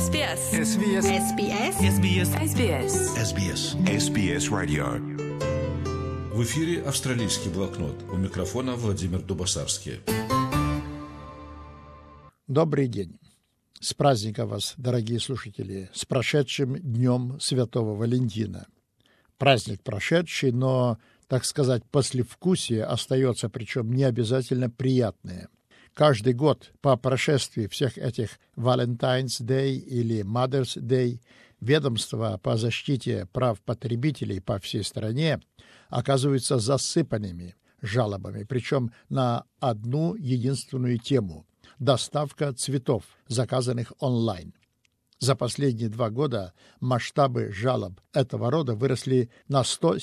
SBS SBS SBS SBS SBS SBS SBS Radio. В эфире «Австралийский блокнот». У микрофона Владимир Дубасарский. Добрый день. С праздником вас, дорогие слушатели, с прошедшим Днем Святого Валентина. Праздник прошедший, но, так сказать, послевкусие остается, причем не обязательно приятное. Каждый год по прошествии всех этих Valentine's Day или Mother's Day ведомства по защите прав потребителей по всей стране оказываются засыпанными жалобами, причем на одну единственную тему – доставка цветов, заказанных онлайн. За последние 2 года масштабы жалоб этого рода выросли на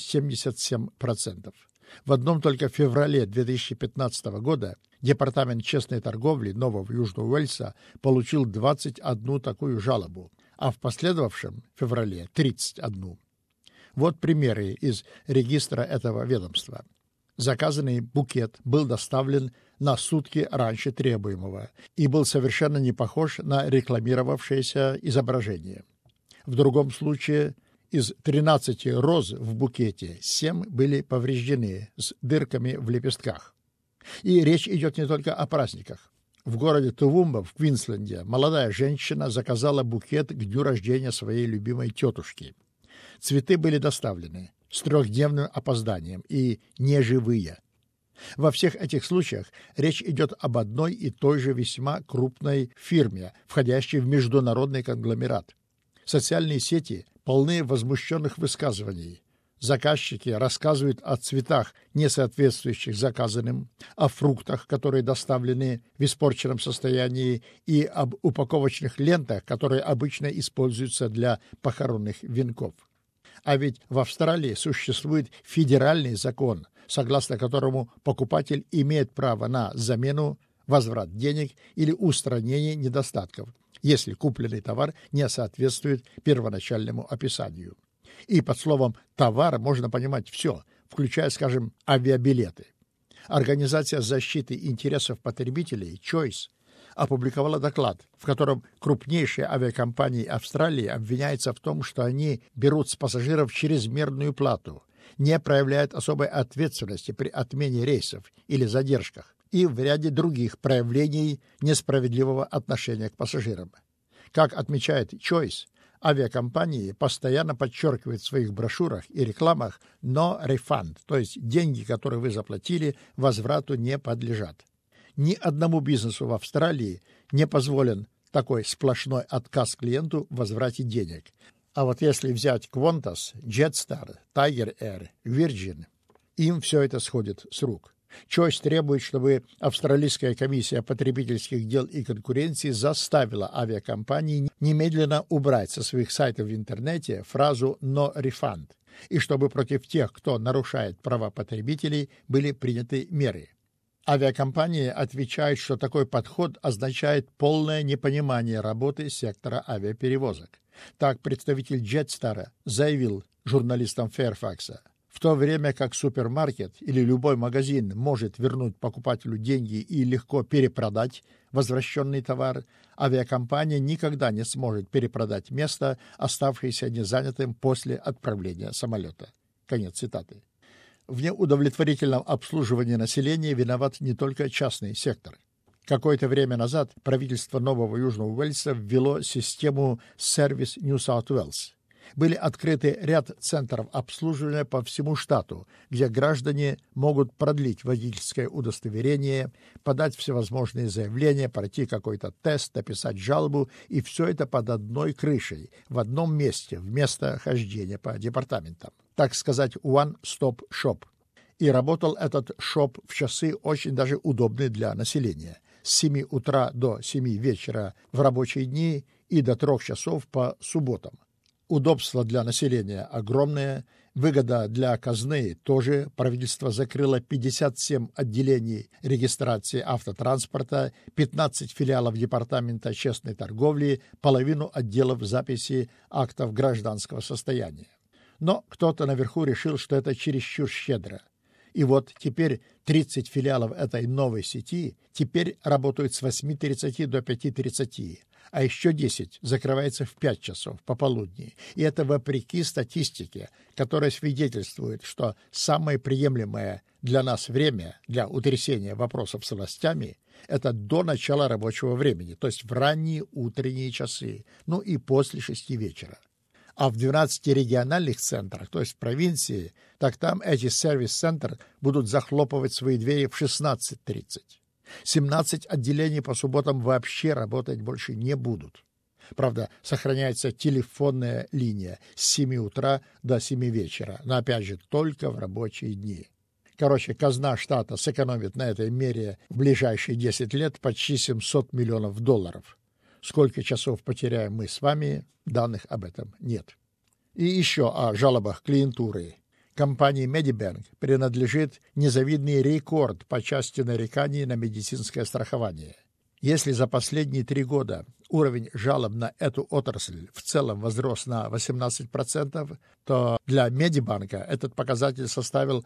177%. В одном только феврале 2015 года Департамент честной торговли Нового Южного Уэльса получил 21 такую жалобу, а в последовавшем феврале 31. Вот примеры из регистра этого ведомства. Заказанный букет был доставлен на сутки раньше требуемого и был совершенно не похож на рекламировавшееся изображение. В другом случае из 13 роз в букете 7 были повреждены с дырками в лепестках. И речь идет не только о праздниках. В городе Тувумба в Квинсленде молодая женщина заказала букет к дню рождения своей любимой тетушки. Цветы были доставлены с 3-дневным опозданием и неживые. Во всех этих случаях речь идет об одной и той же весьма крупной фирме, входящей в международный конгломерат. Социальные сети полны возмущенных высказываний. Заказчики рассказывают о цветах, не соответствующих заказанным, о фруктах, которые доставлены в испорченном состоянии, и об упаковочных лентах, которые обычно используются для похоронных венков. А ведь в Австралии существует федеральный закон, согласно которому покупатель имеет право на замену, возврат денег или устранение недостатков, если купленный товар не соответствует первоначальному описанию. И под словом «товар» можно понимать все, включая, скажем, авиабилеты. Организация защиты интересов потребителей Choice опубликовала доклад, в котором крупнейшие авиакомпании Австралии обвиняются в том, что они берут с пассажиров чрезмерную плату, не проявляют особой ответственности при отмене рейсов или задержках и в ряде других проявлений несправедливого отношения к пассажирам. Как отмечает Choice, авиакомпании постоянно подчеркивают в своих брошюрах и рекламах «no refund», то есть деньги, которые вы заплатили, возврату не подлежат. Ни одному бизнесу в Австралии не позволен такой сплошной отказ клиенту в возврате денег. А вот если взять Qantas, Jetstar, Tiger Air, Virgin, им все это сходит с рук. Choice требует, чтобы Австралийская комиссия потребительских дел и конкуренции заставила авиакомпании немедленно убрать со своих сайтов в интернете фразу «no refund», и чтобы против тех, кто нарушает права потребителей, были приняты меры. Авиакомпании отвечают, что такой подход означает полное непонимание работы сектора авиаперевозок. Так представитель Jetstar заявил журналистам Fairfax: в то время как супермаркет или любой магазин может вернуть покупателю деньги и легко перепродать возвращенный товар, авиакомпания никогда не сможет перепродать место, оставшееся незанятым после отправления самолета. Конец цитаты. В неудовлетворительном обслуживании населения виноват не только частный сектор. Какое-то время назад правительство Нового Южного Уэльса ввело систему Service New South Wales. Были открыты ряд центров обслуживания по всему штату, где граждане могут продлить водительское удостоверение, подать всевозможные заявления, пройти какой-то тест, написать жалобу, и все это под одной крышей, в одном месте, вместо хождения по департаментам. Так сказать, one-stop shop. И работал этот шоп в часы очень даже удобные для населения. С 7 утра до 7 вечера в рабочие дни и до 3 часов по субботам. Удобство для населения огромное, выгода для казны тоже. Правительство закрыло 57 отделений регистрации автотранспорта, 15 филиалов Департамента честной торговли, половину отделов записи актов гражданского состояния. Но кто-то наверху решил, что это чересчур щедро. И вот теперь 30 филиалов этой новой сети теперь работают с 8:30 до 5:30, а еще 10 закрывается в 5 часов пополудни. И это вопреки статистике, которая свидетельствует, что самое приемлемое для нас время для утрясения вопросов с властями – это до начала рабочего времени, то есть в ранние утренние часы, ну и после 6 вечера. А в 12 региональных центрах, то есть в провинции, так там эти сервис-центры будут захлопывать свои двери в 16:30. 17 отделений по субботам вообще работать больше не будут. Правда, сохраняется телефонная линия с 7 утра до 7 вечера, но опять же только в рабочие дни. Короче, казна штата сэкономит на этой мере в ближайшие 10 лет почти $700 миллионов. Сколько часов потеряем мы с вами, данных об этом нет. И еще о жалобах клиентуры. Компании Medibank принадлежит незавидный рекорд по части нареканий на медицинское страхование. Если за последние 3 года уровень жалоб на эту отрасль в целом возрос на 18%, то для Медибанка этот показатель составил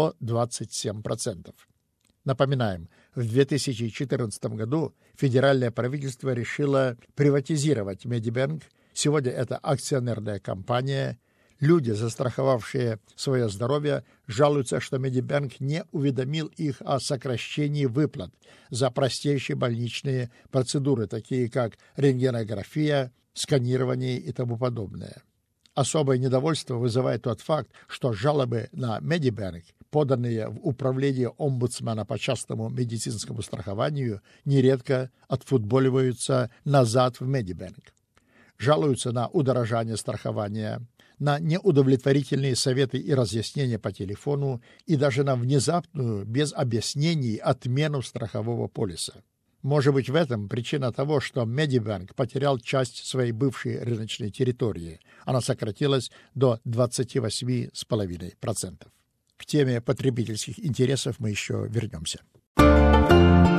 127%. Напоминаем, в 2014 году федеральное правительство решило приватизировать Medibank. Сегодня это акционерная компания. Люди, застраховавшие свое здоровье, жалуются, что Medibank не уведомил их о сокращении выплат за простейшие больничные процедуры, такие как рентгенография, сканирование и тому подобное. Особое недовольство вызывает тот факт, что жалобы на Medibank, поданные в управление омбудсмена по частному медицинскому страхованию, нередко отфутболиваются назад в Medibank. Жалуются на удорожание страхования, на неудовлетворительные советы и разъяснения по телефону и даже на внезапную, без объяснений, отмену страхового полиса. Может быть, в этом причина того, что Medibank потерял часть своей бывшей рыночной территории. Она сократилась до 28,5%. К теме потребительских интересов мы еще вернемся.